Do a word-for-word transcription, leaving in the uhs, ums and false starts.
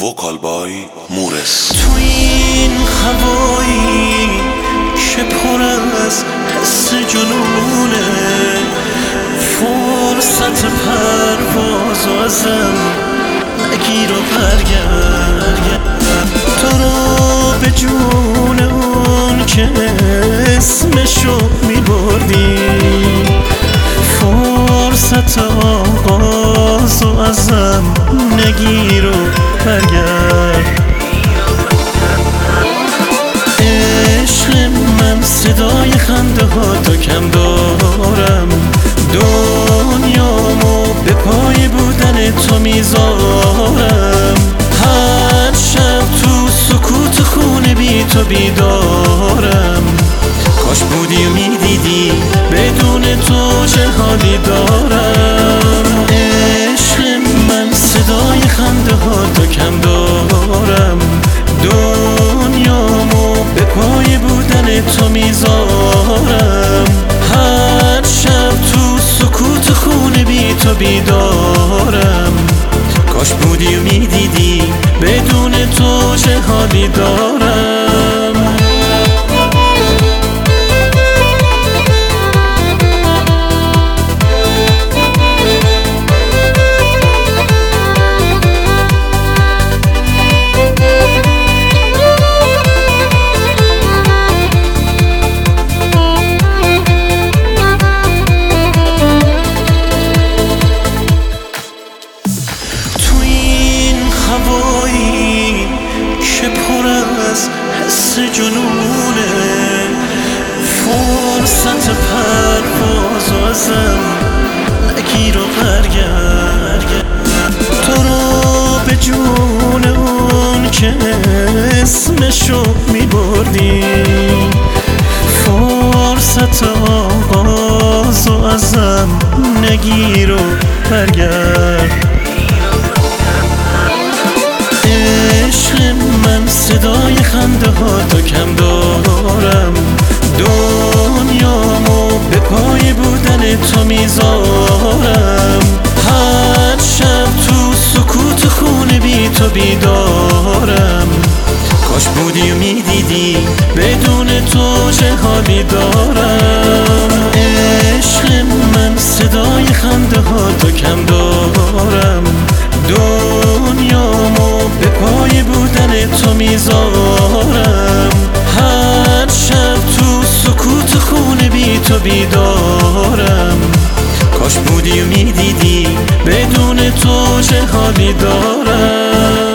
وکال بای مورس. تو این هوایی که پر از حس جنونه، فرصت پرواز و ازم نگیر و برگرد، تو رو به جون اون که اسمشو میبردی، فرصت آغاز و ازم نگیر و برگرد. عشق من صدای خنده ها تا کم دارم، دنیامو به پای بودن تو میذارم، هر شب تو سکوت خونه بی تو بیدارم. کاش بودی و میدیدی بدون تو چه حالی دارم. عشق من صدای خنده ها تا کم دارم، دنیامو به پای بودن تو میذارم، هر شب تو سکوت خونه بی تو بیدارم. کاش بودی و میدیدی بدون تو چه حالی دارم. هوایی که پر از حس جنونه، فرصت پرواز و ازم نگیر و برگرد، تو رو به جون اون که اسمشو میبردی، فرصت آغاز و ازم نگیر و برگرد. عشق من صدای خنده ها تا کم دارم، دنیامو به پای بودن تو میذارم، هر شب تو سکوت خونه بی تو بیدارم. کاش بودی و میدیدی بدون تو چه حالی دارم. عشق من صدای خنده ها تا کم دارم، دنیامو به پای بودن تو میذارم، هر شب تو سکوت خونه بی تو بیدارم. کاش بودی و میدیدی بدون تو چه حالی دارم.